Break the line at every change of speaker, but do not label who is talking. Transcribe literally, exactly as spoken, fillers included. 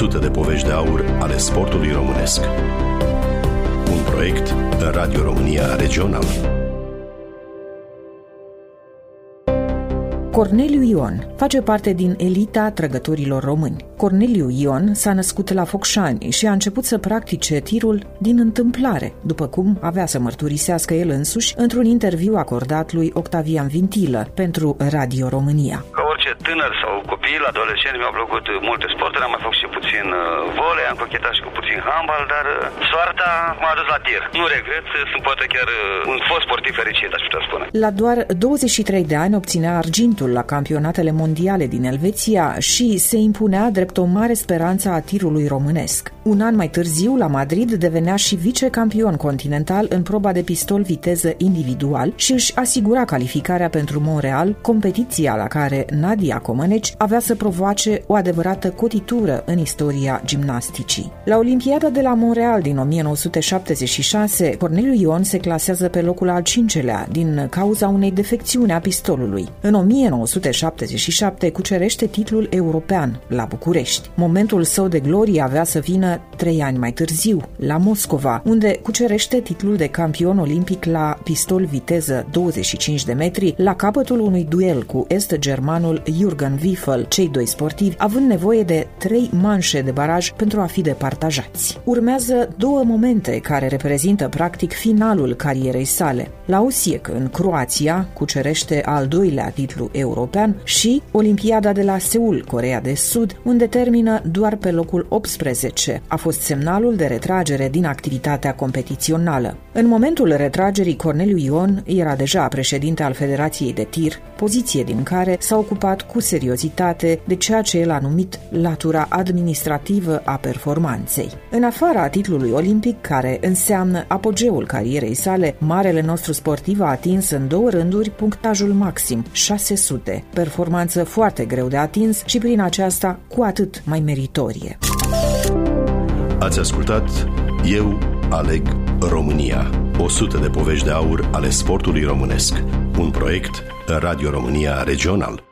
o sută de povești de aur ale sportului românesc. Un proiect Radio România Regional.
Corneliu Ion face parte din elita trăgătorilor români. Corneliu Ion s-a născut la Focșani și a început să practice tirul din întâmplare, după cum avea să mărturisească el însuși într-un interviu acordat lui Octavian Vintilă pentru Radio România.
Ca orice tânăr sau copil, adolescent, mi-au plăcut multe sporturi, am mai făcut și puțin volei, am cochetat și cu puțin handbal, dar soarta m-a dus la tir. Nu regret, sunt poate chiar un fost sportiv fericit, aș putea spune.
La doar douăzeci și trei de ani obținea argintul la campionatele mondiale din Elveția și se impunea drept o mare speranță a tirului românesc. Un an mai târziu, la Madrid, devenea și vicecampion continental în proba de pistol viteză individual și își asigura calificarea pentru Montreal, competiția la care Nadia Comăneci avea să provoace o adevărată cotitură în istoria gimnasticii. La Olimpiada de la Montreal din o mie nouă sute șaptezeci și șase, Corneliu Ion se clasează pe locul al cincelea din cauza unei defecțiuni a pistolului. În o mie nouă sute șaptezeci și șapte cucerește titlul european la București. Momentul său de glorie avea să vină trei ani mai târziu, la Moscova, unde cucerește titlul de campion olimpic la pistol viteză douăzeci și cinci de metri, la capătul unui duel cu est-germanul Jürgen Wiefel, cei doi sportivi având nevoie de trei manșe de baraj pentru a fi departajați. Urmează două momente care reprezintă practic finalul carierei sale. La Osijek, în Croația, cucerește al doilea titlu european și Olimpiada de la Seul, Coreea de Sud, unde termină doar pe locul optsprezece. A fost semnalul de retragere din activitatea competițională. În momentul retragerii, Corneliu Ion era deja președinte al Federației de Tir, poziție din care s-a ocupat cu seriozitate de ceea ce el a numit latura administrativă a performanței. În afara titlului olimpic, care înseamnă apogeul carierei sale, marele nostru sportiv a atins în două rânduri punctajul maxim, șase sute, performanță foarte greu de atins și prin aceasta cu atât mai meritorie.
Ați ascultat Eu aleg România, o sută de povești de aur ale sportului românesc. Un proiect Radio România Regional.